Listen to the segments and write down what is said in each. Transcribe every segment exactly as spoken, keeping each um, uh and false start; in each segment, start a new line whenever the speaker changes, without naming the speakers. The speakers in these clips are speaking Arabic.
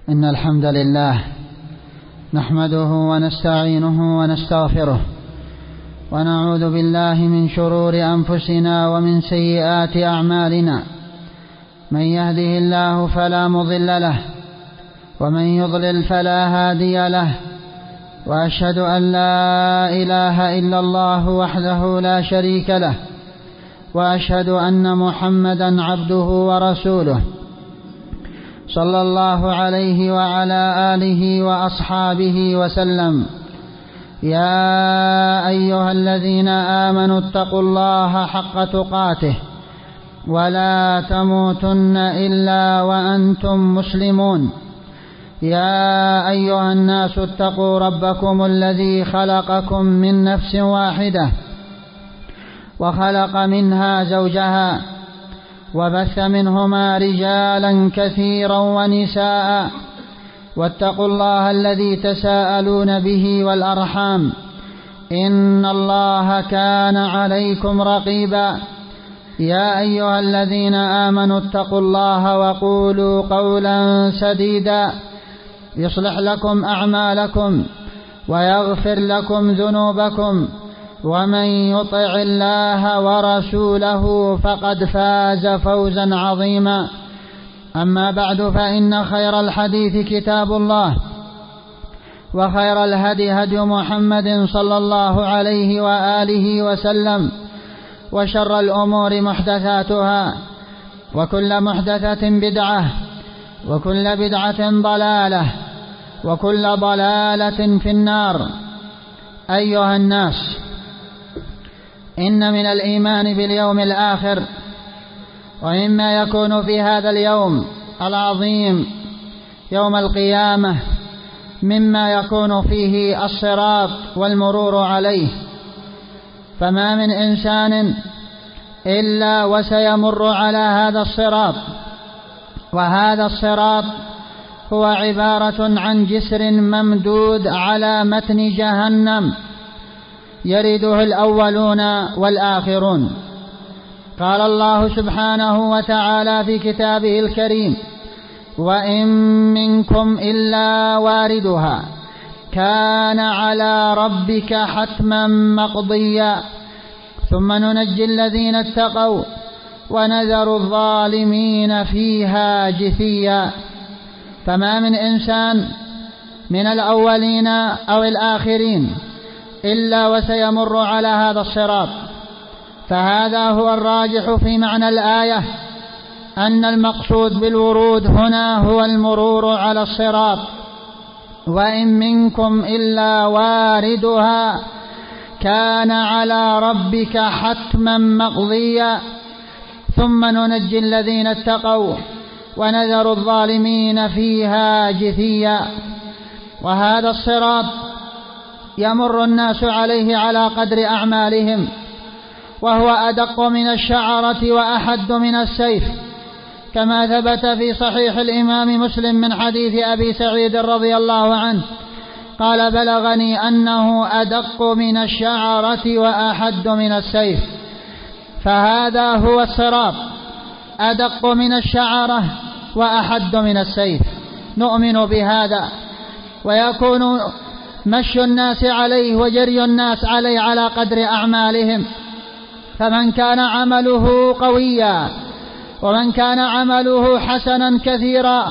إن الحمد لله نحمده ونستعينه ونستغفره ونعوذ بالله من شرور أنفسنا ومن سيئات أعمالنا. من يهده الله فلا مضل له ومن يضلل فلا هادي له، وأشهد أن لا إله إلا الله وحده لا شريك له، وأشهد أن محمدا عبده ورسوله صلى الله عليه وعلى آله وأصحابه وسلم. يا أيها الذين آمنوا اتقوا الله حق تقاته ولا تموتن إلا وأنتم مسلمون. يا أيها الناس اتقوا ربكم الذي خلقكم من نفس واحدة وخلق منها زوجها وبث منهما رجالا كثيرا ونساء، واتقوا الله الذي تساءلون به والأرحام إن الله كان عليكم رقيبا. يا أيها الذين آمنوا اتقوا الله وقولوا قولا سديدا يصلح لكم أعمالكم ويغفر لكم ذنوبكم، ومن يطع الله ورسوله فقد فاز فوزا عظيما. أما بعد، فإن خير الحديث كتاب الله، وخير الهدي هدي محمد صلى الله عليه وآله وسلم، وشر الأمور محدثاتها، وكل محدثة بدعة، وكل بدعة ضلالة، وكل ضلالة في النار. أيها الناس، إن من الإيمان باليوم الآخر ومما يكون في هذا اليوم العظيم يوم القيامة مما يكون فيه الصراط والمرور عليه. فما من إنسان إلا وسيمر على هذا الصراط، وهذا الصراط هو عبارة عن جسر ممدود على متن جهنم يرده الأولون والآخرون. قال الله سبحانه وتعالى في كتابه الكريم: وإن منكم إلا واردها كان على ربك حتما مقضيا ثم ننجي الذين اتقوا ونذر الظالمين فيها جثيا. فما من إنسان من الأولين أو الآخرين إلا وسيمر على هذا الصراط. فهذا هو الراجح في معنى الآية، أن المقصود بالورود هنا هو المرور على الصراط. وإن منكم إلا واردها كان على ربك حتما مقضيا ثم ننجي الذين اتقوا ونذر الظالمين فيها جثيا. وهذا الصراط يمر الناس عليه على قدر أعمالهم، وهو أدق من الشعرة وأحد من السيف، كما ثبت في صحيح الإمام مسلم من حديث أبي سعيد رضي الله عنه قال: بلغني أنه أدق من الشعرة وأحد من السيف. فهذا هو الصراط، أدق من الشعرة وأحد من السيف، نؤمن بهذا. ويكون مشي الناس عليه وجري الناس عليه على قدر أعمالهم، فمن كان عمله قويا ومن كان عمله حسنا كثيرا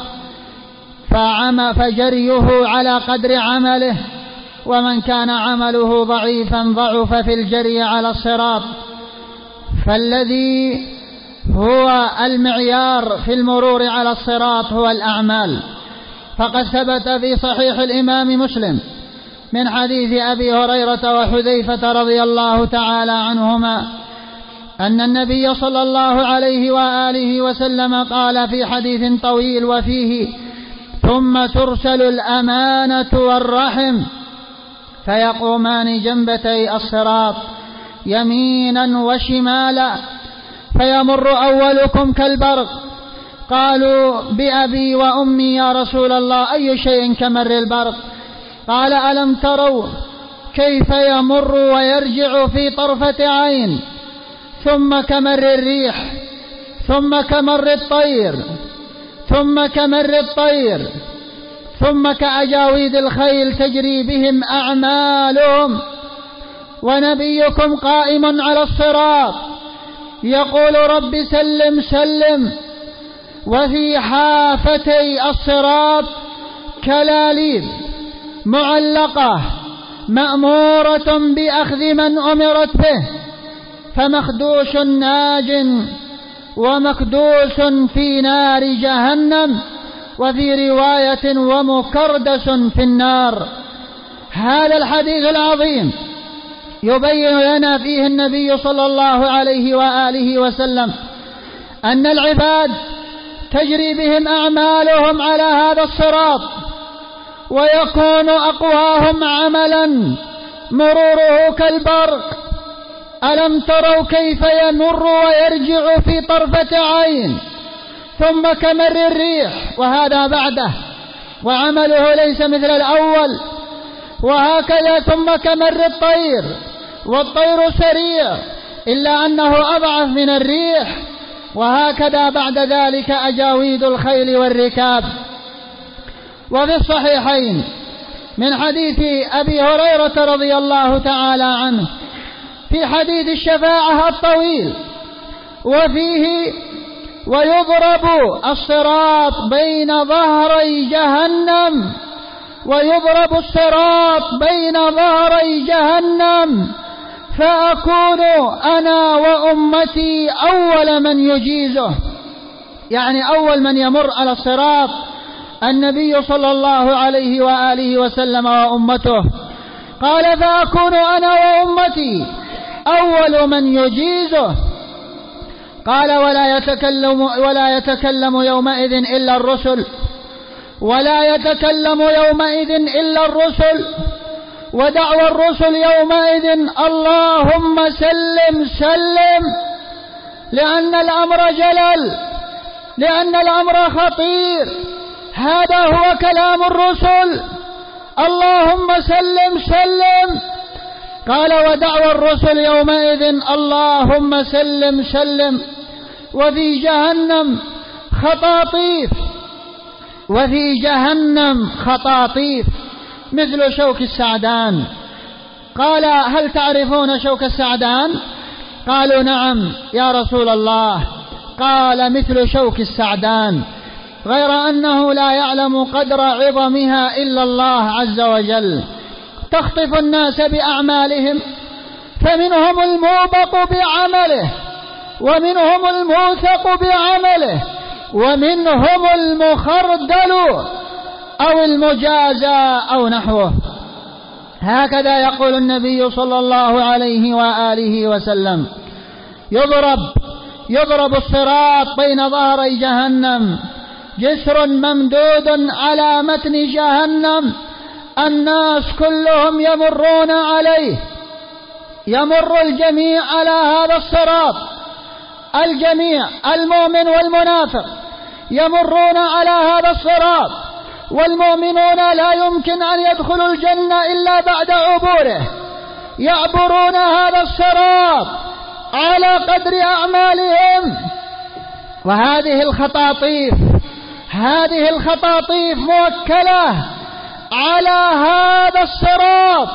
فعم فجريه على قدر عمله، ومن كان عمله ضعيفا ضعف في الجري على الصراط. فالذي هو المعيار في المرور على الصراط هو الأعمال. فقد ثبت في صحيح الإمام مسلم من حديث أبي هريرة وحذيفة رضي الله تعالى عنهما أن النبي صلى الله عليه وآله وسلم قال في حديث طويل وفيه: ثم ترسل الأمانة والرحم فيقومان جنبتي الصراط يمينا وشمالا فيمر أولكم كالبرق. قالوا: بأبي وأمي يا رسول الله، أي شيء كمر البرق؟ قال: ألم تروا كيف يمر ويرجع في طرفة عين، ثم كمر الريح، ثم كمر الطير، ثم كمر الطير، ثم كأجاويد الخيل تجري بهم أعمالهم، ونبيكم قائم على الصراط يقول رب سلم سلم، وفي حافتي الصراط كلاليب معلقة مأمورة بأخذ من أمرت به، فمخدوش ناج ومكدوس في نار جهنم، وفي رواية ومكردس في النار. هذا الحديث العظيم يبين لنا فيه النبي صلى الله عليه وآله وسلم أن العباد تجري بهم أعمالهم على هذا الصراط، ويكون أقواهم عملا مروره كالبرق. ألم تروا كيف يمر ويرجع في طرفة عين، ثم كمر الريح وهذا بعده، وعمله ليس مثل الأول، وهكذا ثم كمر الطير، والطير سريع إلا أنه أضعف من الريح، وهكذا بعد ذلك أجاويد الخيل والركاب. وفي الصحيحين من حديث أبي هريرة رضي الله تعالى عنه في حديث الشفاعة الطويل، وفيه ويضرب الصراط بين ظهري جهنم ويضرب الصراط بين ظهري جهنم فأكون أنا وأمتي أول من يجيزه، يعني أول من يمر على الصراط النبي صلى الله عليه وآله وسلم وأمته. قال فأكون أنا وأمتي أول من يجيزه. قال ولا يتكلم, ولا يتكلم يومئذ إلا الرسل ولا يتكلم يومئذ إلا الرسل ودعوى الرسل يومئذ اللهم سلم سلم، لأن الأمر جلل، لأن الأمر خطير. هذا هو كلام الرسل، اللهم سلم سلم. قال ودعوى الرسل يومئذ اللهم سلم سلم. وفي جهنم خطاطيف وفي جهنم خطاطيف مثل شوك السعدان. قال هل تعرفون شوك السعدان؟ قالوا نعم يا رسول الله. قال مثل شوك السعدان، غير أنه لا يعلم قدر عظمها إلا الله عز وجل. تخطف الناس بأعمالهم، فمنهم الموبق بعمله، ومنهم الموثق بعمله، ومنهم المخردل أو المجازى أو نحوه. هكذا يقول النبي صلى الله عليه وآله وسلم: يضرب يضرب الصراط بين ظهري جهنم، جسر ممدود على متن جهنم، الناس كلهم يمرون عليه، يمر الجميع على هذا الصراط، الجميع المؤمن والمنافق يمرون على هذا الصراط، والمؤمنون لا يمكن أن يدخلوا الجنة إلا بعد عبوره، يعبرون هذا الصراط على قدر أعمالهم. وهذه الخطاطيف هذه الخطاطيف موكلة على هذا الصراط،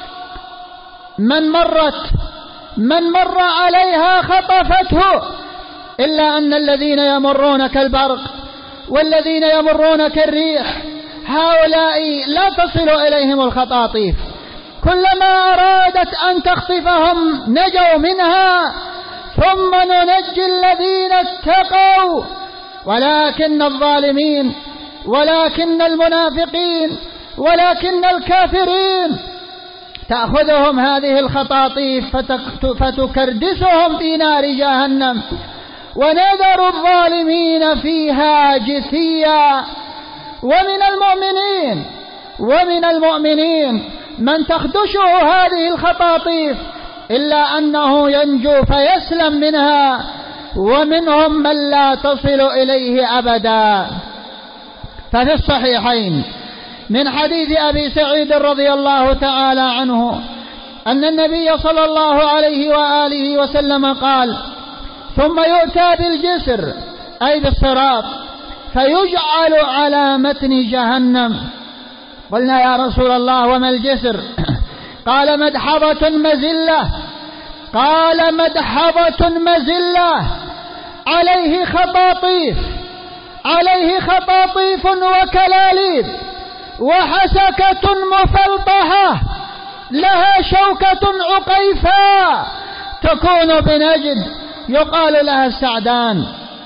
من مرت من مر عليها خطفته، إلا أن الذين يمرون كالبرق والذين يمرون كالريح هؤلاء لا تصل إليهم الخطاطيف، كلما أرادت أن تخطفهم نجوا منها، ثم ننجي الذين اتقوا. ولكن الظالمين ولكن المنافقين ولكن الكافرين تأخذهم هذه الخطاطيف فتكردسهم في نار جهنم، ونذر الظالمين فيها جثيا. ومن المؤمنين ومن المؤمنين من تخدشه هذه الخطاطيف إلا أنه ينجو فيسلم منها، ومنهم من لا تصل إليه أبدا. ففي الصحيحين من حديث أبي سعيد رضي الله تعالى عنه أن النبي صلى الله عليه وآله وسلم قال: ثم يؤتى بالجسر أي بالصراط فيجعل على متن جهنم. قلنا يا رسول الله وما الجسر؟ قال مدحضة مزلة قال مدحضة مزلة عليه خطاطيف عليه خطاطيف وكلاليب وحسكة مفلطحة لها شوكة عقيفاء تكون بنجد يقال لها السعدان،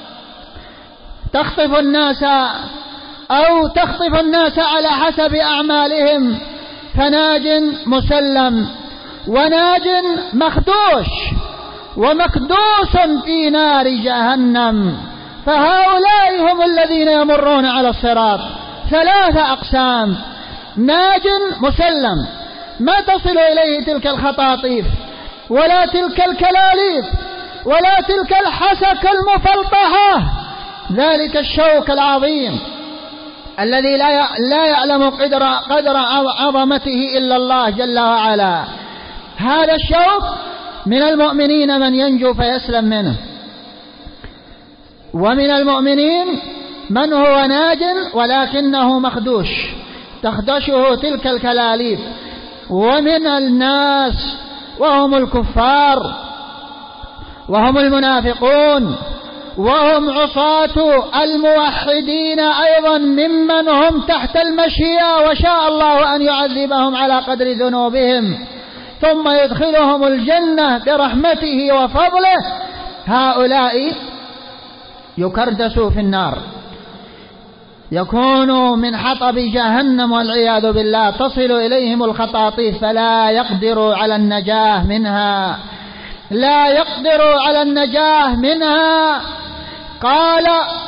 تخطف الناس أو تخطف الناس على حسب أعمالهم، فناج مسلم وناج مخدوش ومكدوس في نار جهنم. فهؤلاء هم الذين يمرون على الصراط، ثلاثة أقسام: ناج مسلم ما تصل إليه تلك الخطاطيف ولا تلك الكلاليب ولا تلك الحسك المفلطحة، ذلك الشوك العظيم الذي لا يعلم قدر, قدر عظمته إلا الله جل وعلا. هذا الشوك من المؤمنين من ينجو فيسلم منه، ومن المؤمنين من هو ناج ولكنه مخدوش تخدشه تلك الكلاليب، ومن الناس وهم الكفار وهم المنافقون وهم عصاة الموحدين أيضا ممن هم تحت المشيئة وشاء الله أن يعذبهم على قدر ذنوبهم ثم يدخلهم الجنة برحمته وفضله. هؤلاء يكردسوا في النار، يكونوا من حطب جهنم والعياذ بالله، تصل إليهم الخطاطيف فلا يقدروا على النجاة منها لا يقدروا على النجاة منها. قال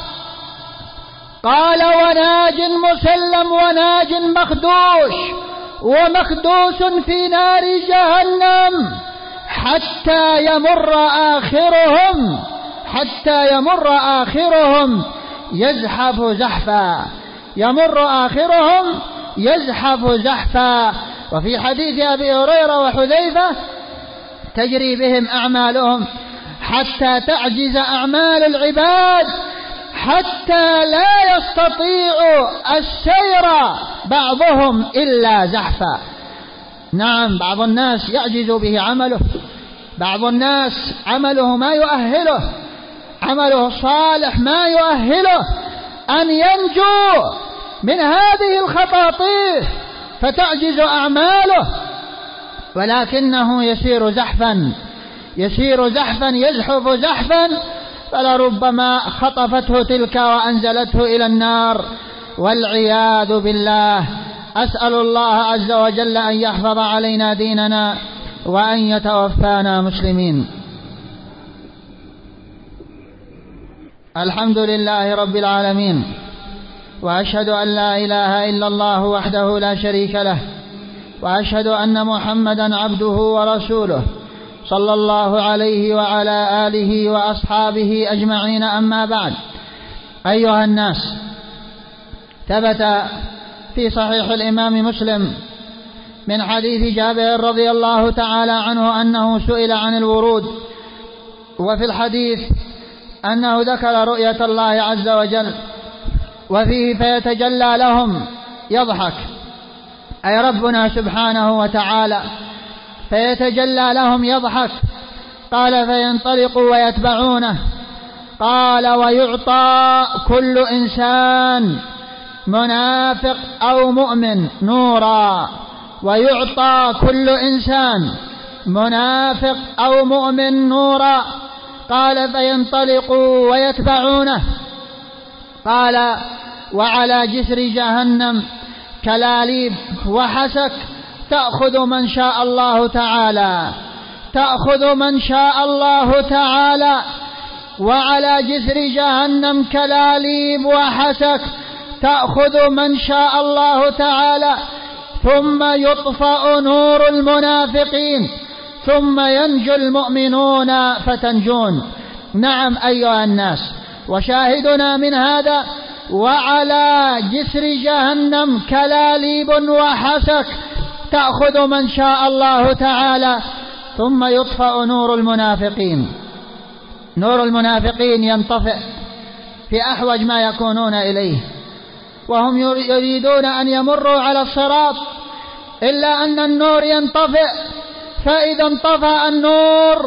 قال وناج مسلم وناج مخدوش ومخدوس في نار جهنم حتى يمر آخرهم حتى يمر آخرهم يزحف زحفا يمر آخرهم يزحف زحفا. وفي حديث أبي هريرة وحذيفة: تجري بهم أعمالهم حتى تعجز أعمال العباد حتى لا يستطيع السير بعضهم إلا زحفا. نعم، بعض الناس يعجز به عمله، بعض الناس عمله ما يؤهله، عمله الصالح ما يؤهله أن ينجو من هذه الخطاطيف فتعجز أعماله، ولكنه يسير زحفا يسير زحفا يزحف زحفا فلربما خطفته تلك وأنزلته إلى النار والعياذ بالله. أسأل الله عز وجل أن يحفظ علينا ديننا وأن يتوفانا مسلمين. الحمد لله رب العالمين، وأشهد أن لا إله إلا الله وحده لا شريك له، وأشهد أن محمدا عبده ورسوله صلى الله عليه وعلى آله وأصحابه أجمعين. أما بعد، أيها الناس، ثبت في صحيح الإمام مسلم من حديث جابر رضي الله تعالى عنه أنه سئل عن الورود، وفي الحديث أنه ذكر رؤية الله عز وجل وفيه فيتجلى لهم يضحك، أي ربنا سبحانه وتعالى فيتجلى لهم يضحك. قال فينطلقوا ويتبعونه. قال ويعطى كل إنسان منافق أو مؤمن نورا ويعطى كل إنسان منافق أو مؤمن نورا. قال فينطلقوا ويتبعونه. قال وعلى جسر جهنم كلاليب وحسك تأخذ من شاء الله تعالى تأخذ من شاء الله تعالى وعلى جسر جهنم كلاليب وحسك تأخذ من شاء الله تعالى ثم يطفأ نور المنافقين ثم ينجو المؤمنون فتنجون. نعم أيها الناس، وشاهدنا من هذا وعلى جسر جهنم كلاليب وحسك تأخذ من شاء الله تعالى ثم يطفأ نور المنافقين. نور المنافقين ينطفئ في أحوج ما يكونون إليه، وهم يريدون أن يمروا على الصراط إلا أن النور ينطفئ، فإذا انطفأ النور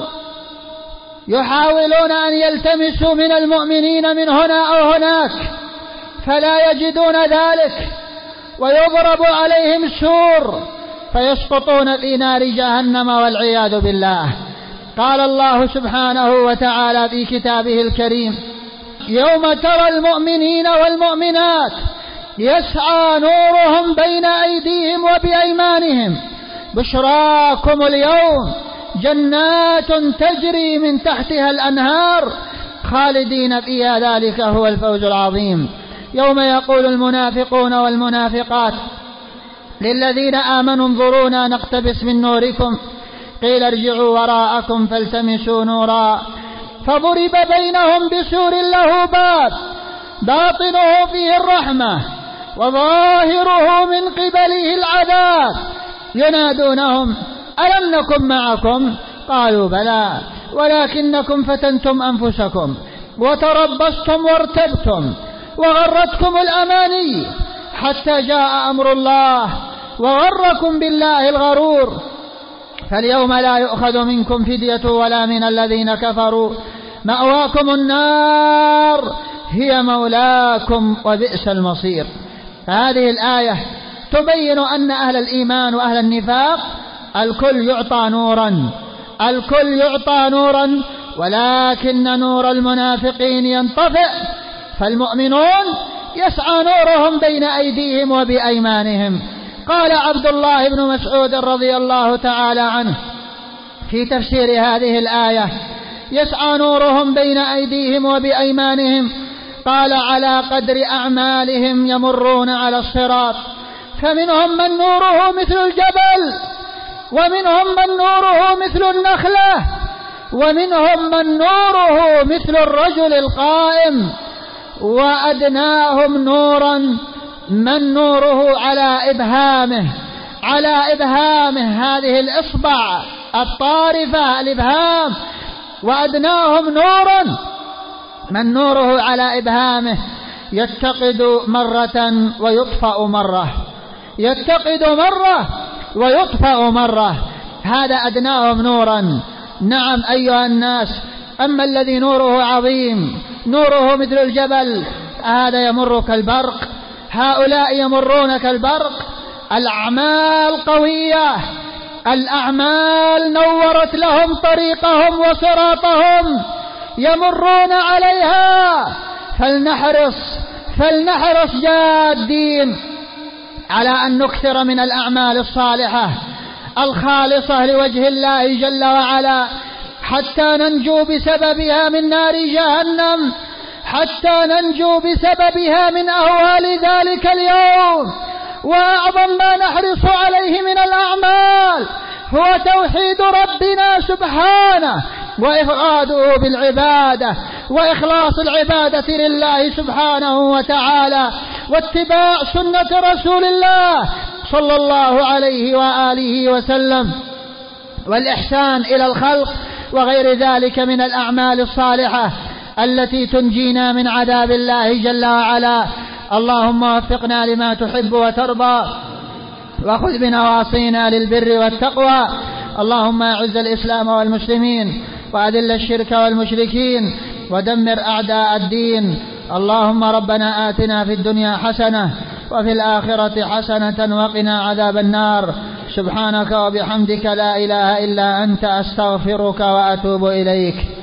يحاولون أن يلتمسوا من المؤمنين من هنا أو هناك فلا يجدون ذلك، ويضرب عليهم السور فيسقطون في نار جهنم والعياذ بالله. قال الله سبحانه وتعالى في كتابه الكريم: يوم ترى المؤمنين والمؤمنات يسعى نورهم بين أيديهم وبأيمانهم بشراكم اليوم جنات تجري من تحتها الأنهار خالدين فيها ذلك هو الفوز العظيم. يوم يقول المنافقون والمنافقات للذين آمنوا انظرونا نقتبس من نوركم قيل ارجعوا وراءكم فالتمسوا نورا فضرب بينهم بسور له باب باطنه فيه الرحمة وظاهره من قبله العذاب ينادونهم ألم نكن معكم قالوا بلى ولكنكم فتنتم أنفسكم وتربصتم وارتبتم وغرتكم الأماني حتى جاء أمر الله وغركم بالله الغرور فاليوم لا يؤخذ منكم فدية ولا من الذين كفروا مأواكم النار هي مولاكم وبئس المصير. هذه الآية تبين أن أهل الإيمان وأهل النفاق الكل يعطى نورا الكل يعطى نورا ولكن نور المنافقين ينطفئ، فالمؤمنون يسعى نورهم بين أيديهم وبأيمانهم. قال عبد الله بن مسعود رضي الله تعالى عنه في تفسير هذه الآية: يسعى نورهم بين أيديهم وبأيمانهم، قال على قدر أعمالهم يمرون على الصراط، فمنهم من نوره مثل الجبل، ومنهم من نوره مثل النخلة، ومنهم من نوره مثل الرجل القائم، وأدناهم نورا من نوره على إبهامه على إبهامه هذه الإصبع الطارفة الإبهام، وأدناهم نورا من نوره على إبهامه يتقد مرة ويطفأ مرة يتقد مرة ويطفأ مرة هذا أدناهم نورا. نعم أيها الناس، أما الذي نوره عظيم نوره مثل الجبل هذا يمر كالبرق، هؤلاء يمرون كالبرق. الأعمال قوية، الأعمال نورت لهم طريقهم وصراطهم يمرون عليها، فلنحرص فلنحرص جادين على أن نكثر من الأعمال الصالحة الخالصة لوجه الله جل وعلا حتى ننجو بسببها من نار جهنم، حتى ننجو بسببها من أهوال ذلك اليوم. وأعظم ما نحرص عليه من الأعمال هو توحيد ربنا سبحانه وإفراده بالعبادة وإخلاص العبادة لله سبحانه وتعالى، واتباع سنة رسول الله صلى الله عليه وآله وسلم، والإحسان إلى الخلق وغير ذلك من الأعمال الصالحة التي تنجينا من عذاب الله جل وعلا. اللهم وفقنا لما تحب وترضى وخذ بنواصينا للبر والتقوى. اللهم أعز الإسلام والمسلمين وأذل الشرك والمشركين ودمر أعداء الدين. اللهم ربنا آتنا في الدنيا حسنة وفي الآخرة حسنة وقنا عذاب النار. سبحانك وبحمدك لا إله إلا أنت أستغفرك وأتوب إليك.